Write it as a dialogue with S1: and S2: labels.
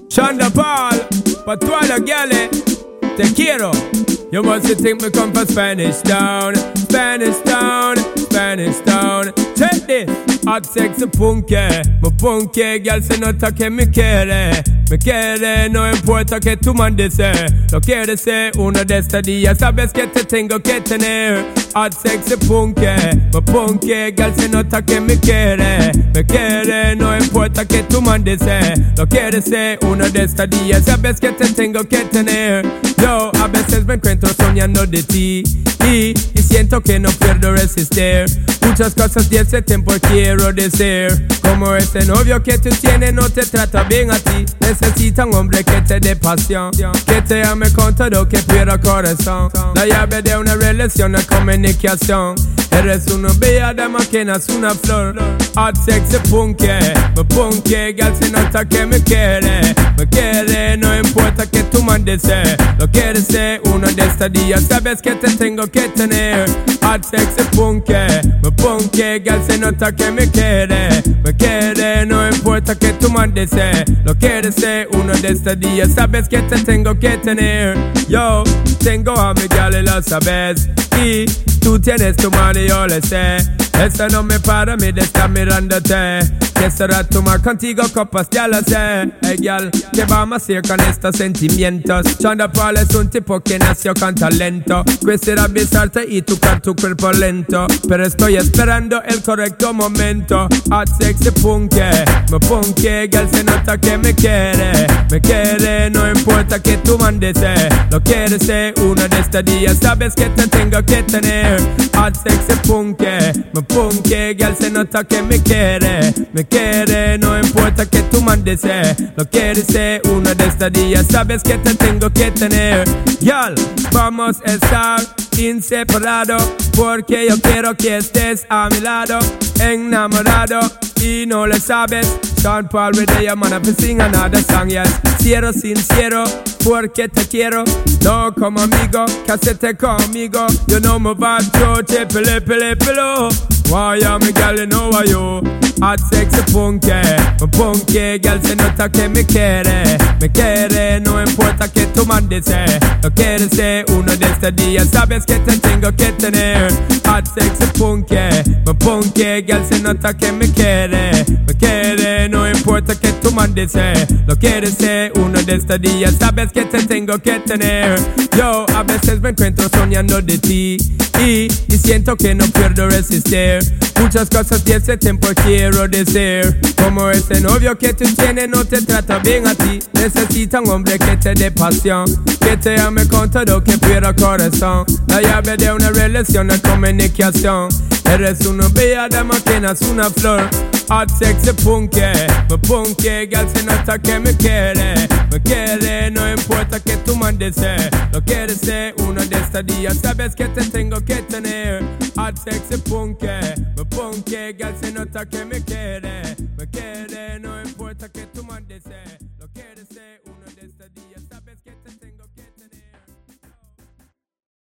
S1: Shonda Paul, pa' todas las gales, te quiero. You must think me come from Spanish Town, Spanish Town, Spanish Town. Check this, hot sexy punky, my punky girl se nota que me quiere, no importa que tú mandes, lo quieres ser uno de estos días, sabes que te tengo que tener. Hot sexy punky, my punky girl se nota que me quiere, no importa que tú mandes, lo quieres ser uno de estos días, sabes que te tengo que tener. Yo a veces me encuentro soñando de ti y siento que no puedo resistir. Muchas cosas de ese tiempo quiero decir, como ese novio que tú tienes no te trata bien a ti. Necesita un hombre que te dé pasión, que te ame con todo, que pierda corazón. La llave de una relación es comunicación. Eres una bella dama que nace una flor. Hot sexy punky, my punky girl se nota que me quiere, no importa que tú mandes, lo quieres ser uno de estos días, sabes que te tengo que tener. Hot sexy punky, my punky girl se nota que me quiere, no importa que tú mandes, lo quieres ser uno de estos días, sabes que te tengo que tener. Yo tengo a mi gal y lo sabes, y tú tienes tu mano y yo le sé. Eso no me para a mí de estar mirándote. Quisiera tomar contigo copas, ya lo sé. Hey gal, ¿qué vamos a hacer con estos sentimientos? Shonda Paul es un tipo que nació con talento. Quisiera besarte y tocar tu cuerpo lento, pero estoy esperando el correcto momento. Hot sexy punky, my punky girl se nota que me quiere, no importa que tú mandes, lo quieres ser uno de estos días, sabes que te tengo que tener. Hot sexy punky, my punky girl se nota que me quiere, no importa que tú mandes, lo quieres ser uno de estos días, sabes que te tengo que tener. Girl, vamos a estar inseparados, porque yo quiero que estés a mi lado, enamorado, y no lo sabes. Sean Paul with the man up and sing another song, yes. Sincero, porque te quiero, no como amigo, casete conmigo. You know my vibe, choche, pele. Why am I girl, you know why you? Hot sexy punky, my punky girl se nota que me quiere, no importa que tú mandes, lo quieres ser uno de estos días, sabes que te tengo que tener. Hot sexy punky, my punky girl se nota que me quiere, no importa que tú mandes, lo quieres ser uno de estos días, sabes que te tengo que tener. Yo a veces me encuentro soñando de ti y siento que no puedo resistir. Muchas cosas de ese tiempo quiero decir, como ese novio que tú tienes no te trata bien a ti. Necesita un hombre que te dé pasión, que te ame con todo, que pierda corazón. La llave de una relación es comunicación. Eres una bella dama que nace una flor. Hot sexy punky, my punky girl se nota que me quiere, no importa que tú mandes, lo quieres ser uno de estos días, sabes que te tengo que tener. Hot sexy punky, my punky girl se nota que me quiere, no importa que tú